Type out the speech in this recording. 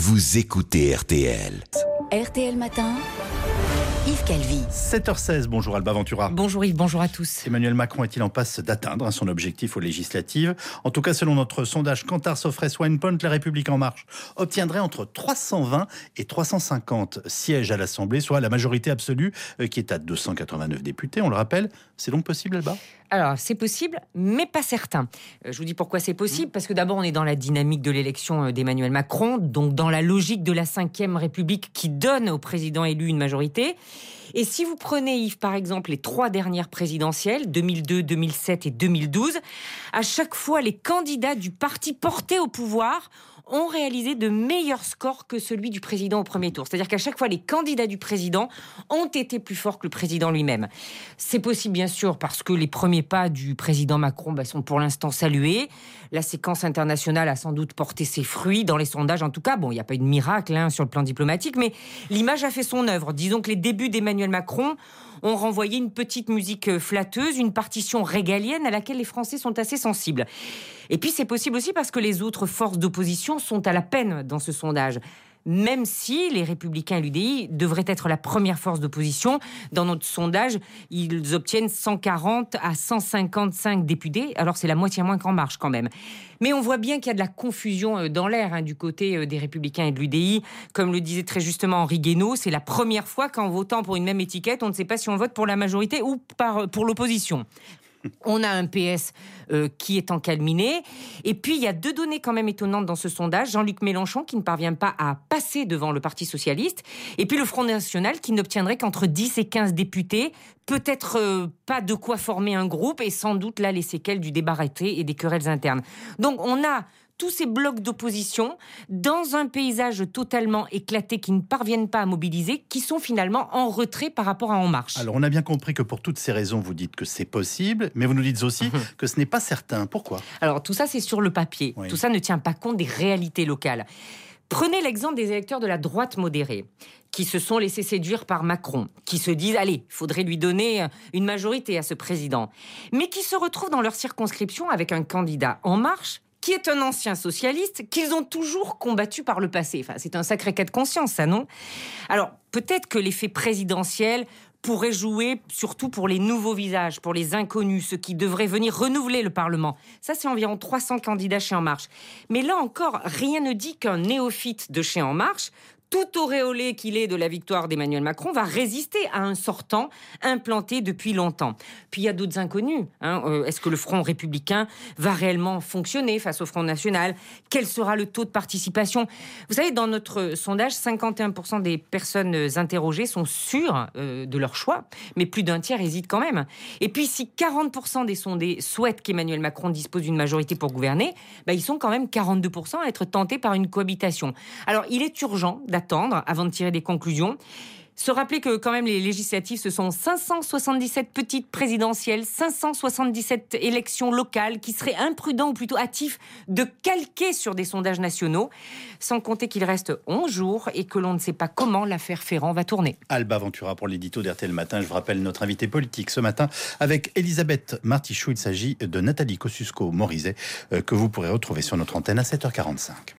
vous écoutez RTL. RTL Matin, Yves Calvi. 7h16, bonjour Alba Ventura. Bonjour Yves, bonjour à tous. Emmanuel Macron est-il en passe d'atteindre son objectif aux législatives? En tout cas, selon notre sondage Kantar Sofres Winepoint, Les Républicains en Marche obtiendraient entre 320 et 350 sièges à l'Assemblée, soit la majorité absolue qui est à 289 députés. On le rappelle, c'est donc possible, Alba? Alors, c'est possible, mais pas certain. Je vous dis pourquoi c'est possible, parce que d'abord, on est dans la dynamique de l'élection d'Emmanuel Macron, donc dans la logique de la Ve République qui donne au président élu une majorité. Et si vous prenez, Yves, par exemple, les 3 dernières présidentielles, 2002, 2007 et 2012, à chaque fois, les candidats du parti porté au pouvoir ont réalisé de meilleurs scores que celui du président au premier tour. C'est-à-dire qu'à chaque fois, les candidats du président ont été plus forts que le président lui-même. C'est possible, bien sûr, parce que les premiers pas du président Macron sont pour l'instant salués. La séquence internationale a sans doute porté ses fruits dans les sondages. En tout cas, il n'y a pas eu de miracle sur le plan diplomatique, mais l'image a fait son œuvre. Disons que les débuts d'Emmanuel Macron ont renvoyé une petite musique flatteuse, une partition régalienne à laquelle les Français sont assez sensibles. Et puis c'est possible aussi parce que les autres forces d'opposition sont à la peine dans ce sondage. Même si les Républicains et l'UDI devraient être la première force d'opposition, dans notre sondage, ils obtiennent 140 à 155 députés. Alors c'est la moitié moins qu'En Marche quand même. Mais on voit bien qu'il y a de la confusion dans l'air du côté des Républicains et de l'UDI. Comme le disait très justement Henri Guénaud, c'est la première fois qu'en votant pour une même étiquette, on ne sait pas si on vote pour la majorité ou pour l'opposition. On a un PS qui est encalminé. Et puis, il y a 2 données quand même étonnantes dans ce sondage. Jean-Luc Mélenchon qui ne parvient pas à passer devant le Parti Socialiste. Et puis, le Front National qui n'obtiendrait qu'entre 10 et 15 députés. Peut-être pas de quoi former un groupe. Et sans doute, là, les séquelles du débat raté et des querelles internes. Donc, on a tous ces blocs d'opposition dans un paysage totalement éclaté qui ne parviennent pas à mobiliser, qui sont finalement en retrait par rapport à En Marche. Alors, on a bien compris que pour toutes ces raisons, vous dites que c'est possible, mais vous nous dites aussi que ce n'est pas certain. Pourquoi? Alors, tout ça, c'est sur le papier. Oui. Tout ça ne tient pas compte des réalités locales. Prenez l'exemple des électeurs de la droite modérée, qui se sont laissés séduire par Macron, qui se disent « Allez, il faudrait lui donner une majorité à ce président », mais qui se retrouvent dans leur circonscription avec un candidat En Marche, qui est un ancien socialiste qu'ils ont toujours combattu par le passé. Enfin, c'est un sacré cas de conscience, ça, non? Alors, peut-être que l'effet présidentiel pourrait jouer surtout pour les nouveaux visages, pour les inconnus, ceux qui devraient venir renouveler le Parlement. Ça, c'est environ 300 candidats chez En Marche. Mais là encore, rien ne dit qu'un néophyte de chez En Marche, tout auréolé qu'il est de la victoire d'Emmanuel Macron, va résister à un sortant implanté depuis longtemps. Puis il y a d'autres inconnus. Est-ce que le Front républicain va réellement fonctionner face au Front national? Quel sera le taux de participation? Vous savez, dans notre sondage, 51% des personnes interrogées sont sûres de leur choix, mais plus d'un tiers hésitent quand même. Et puis si 40% des sondés souhaitent qu'Emmanuel Macron dispose d'une majorité pour gouverner, ils sont quand même 42% à être tentés par une cohabitation. Alors il est urgent d'attendre avant de tirer des conclusions. Se rappeler que quand même les législatives, ce sont 577 petites présidentielles, 577 élections locales qui seraient imprudents ou plutôt hâtifs de calquer sur des sondages nationaux, sans compter qu'il reste 11 jours et que l'on ne sait pas comment l'affaire Ferrand va tourner. Alba Ventura pour l'édito d'RTL Matin. Je vous rappelle notre invité politique ce matin avec Elisabeth Martichoux. Il s'agit de Nathalie Kosciusko-Morizet que vous pourrez retrouver sur notre antenne à 7h45.